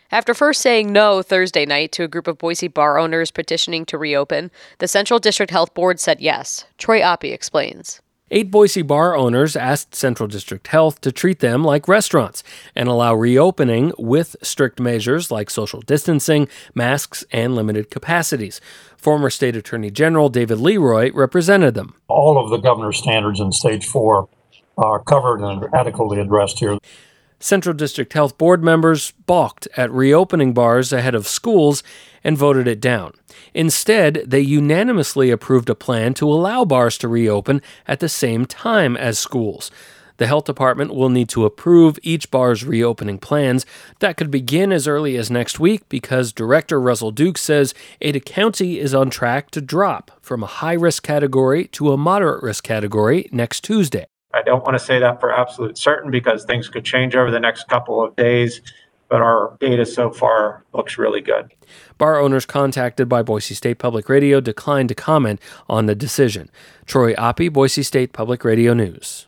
After first saying no Thursday night to a group of Boise bar owners petitioning to reopen, the Central District Health Board said yes. Troy Oppie explains. 8 Boise bar owners asked Central District Health to treat them like restaurants and allow reopening with strict measures like social distancing, masks, and limited capacities. Former State Attorney General David Leroy represented them. All of the governor's standards in Stage 4 are covered and adequately addressed here. Central District Health Board members balked at reopening bars ahead of schools and voted it down. Instead, they unanimously approved a plan to allow bars to reopen at the same time as schools. The health department will need to approve each bar's reopening plans. That could begin as early as next week because Director Russell Duke says Ada County is on track to drop from a high-risk category to a moderate-risk category next Tuesday. I don't want to say that for absolute certain because things could change over the next couple of days, but our data so far looks really good. Bar owners contacted by Boise State Public Radio declined to comment on the decision. Troy Oppie, Boise State Public Radio News.